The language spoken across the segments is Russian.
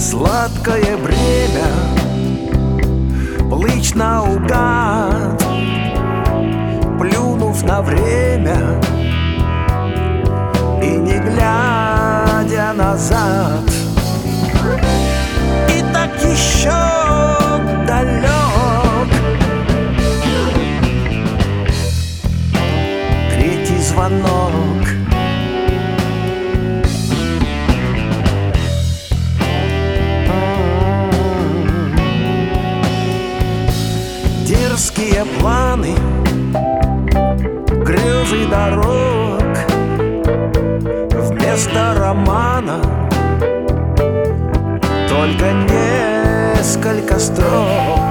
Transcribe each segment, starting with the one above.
Сладкое бремя плыть наугад, плюнув на время и не глядя назад. И так еще далек третий звонок. Дерзкие планы, грезы дорог, вместо романа только несколько строк.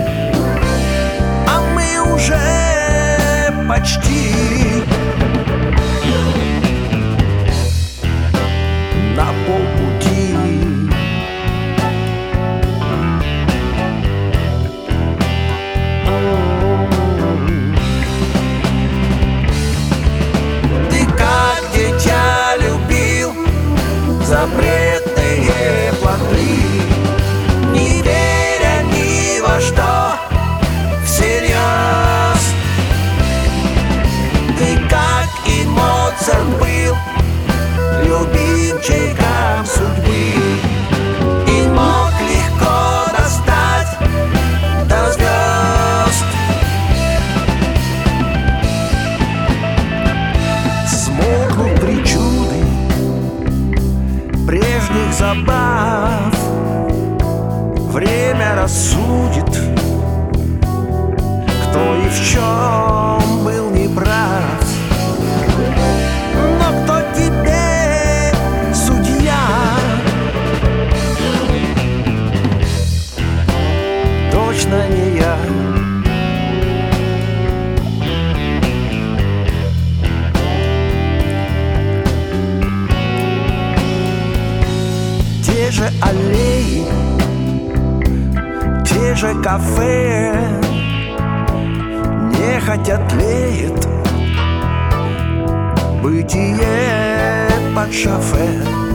А мы уже почти на полпути. Запретные плоды, не веря ни во что всерьез. Ты, как и Моцарт, был любимчиком судьбы и мог легко достать до звезд. Смолкнут причуды прежних забав, время рассудит, кто и в чем был неправ. Но кто тебе судья? Точно не я. Те же аллеи, те же кафе, нехотя тлеет бытие под шофе.